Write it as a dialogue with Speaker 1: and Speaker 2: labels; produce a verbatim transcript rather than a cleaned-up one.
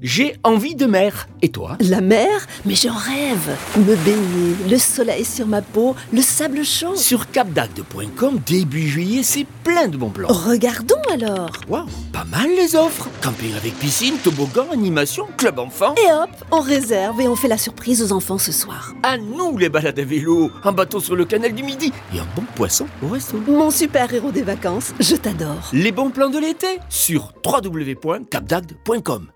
Speaker 1: j'ai envie de mer. Et toi?
Speaker 2: La mer? Mais j'en rêve. Me baigner, le soleil sur ma peau, le sable chaud.
Speaker 1: Sur cap d'agde point com, début juillet, c'est plein de bons plans.
Speaker 2: Regardons alors.
Speaker 1: Waouh, pas mal les offres. Camping avec piscine, toboggan, animation, club enfant.
Speaker 2: Et hop, on réserve et on fait la surprise aux enfants ce soir.
Speaker 1: À nous les balades à vélo, un bateau sur le canal du Midi et un bon poisson au resto.
Speaker 2: Mon super-héros des vacances, je t'adore.
Speaker 1: Les bons plans de l'été sur w w w point cap d'agde point com.